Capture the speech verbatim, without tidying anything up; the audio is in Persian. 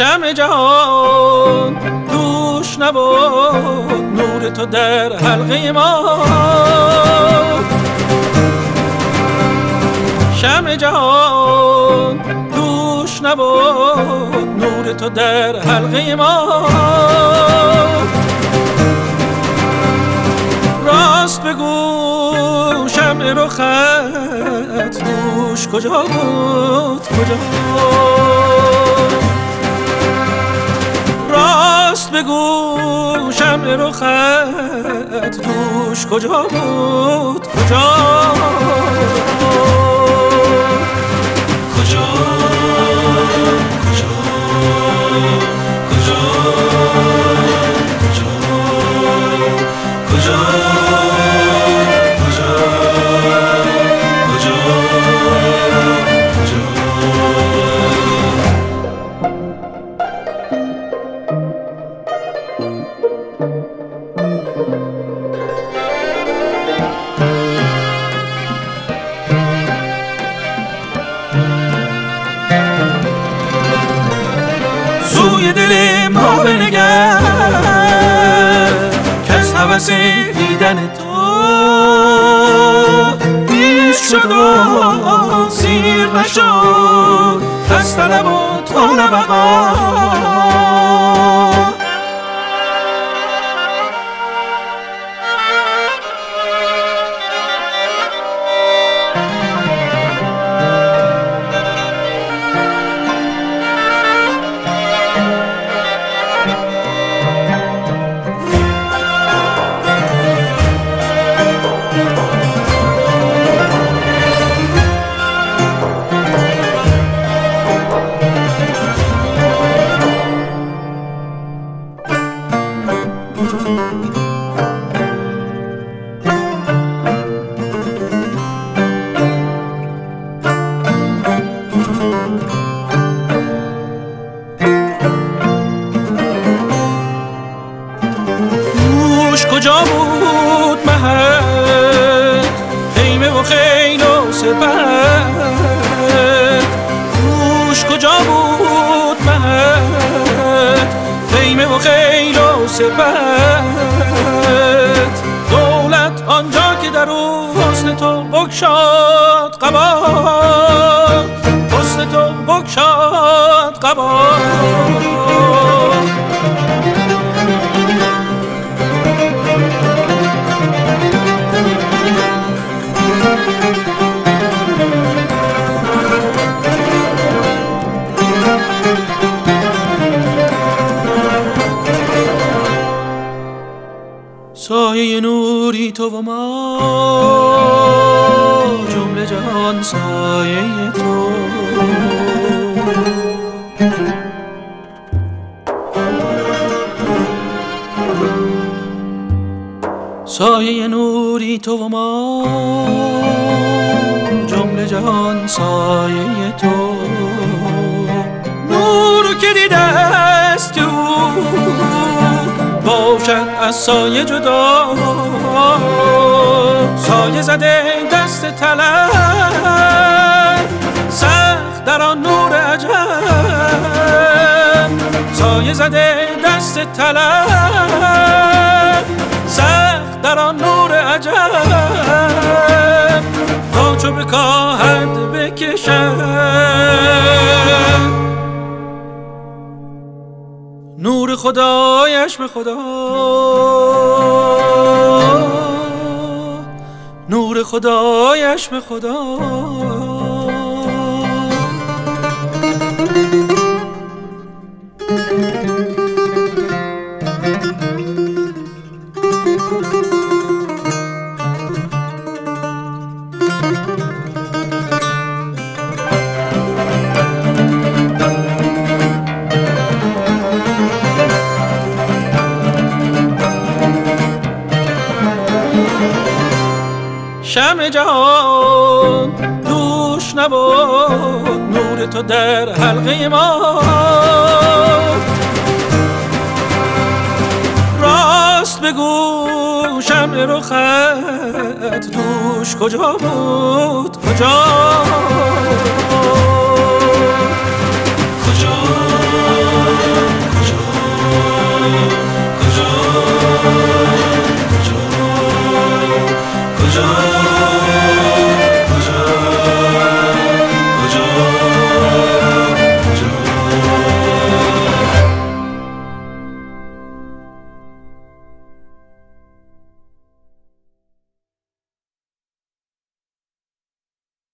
شمع جهان دوش نبود، نور تو در حلقه ما. شمع جهان دوش نبود، نور تو در حلقه ما. راست بگو شمع رخت دوش کجا بود، کجا بود؟ راست بگو شمع رخت دوش کجا بود، کجا کجا کجا کجا کجا سوی دل ما بنگر که از هوس دیدن تو نیست شد و سیر نشد از طلب و تا نبقا. دوش کجا بود مهد، خیمه و خیل و سپد. دوش کجا بود مهد، خیمه و خیل و سپد. دولت آنجا که در او حسن تو بگشاد قبا، حسن تو بگشاد قبا. سایه نوری تو و ما، جمله جهان سایه تو. سایه نوری تو و ما، جمله جهان سایه تو. نور که دیده است که او باشد از سایه جدا. سایه زده دست طلب، سخت در آن نور عجب. سایه زده دست طلب، سخت در آن نور عجب. تا چو بکاهد بکشد نور خدایش به خدا، نور خدایش به خدا. شمع جهان دوش نبود، نور تو در حلقه ما. راست بگو شمع رخت دوش کجا بود، کجا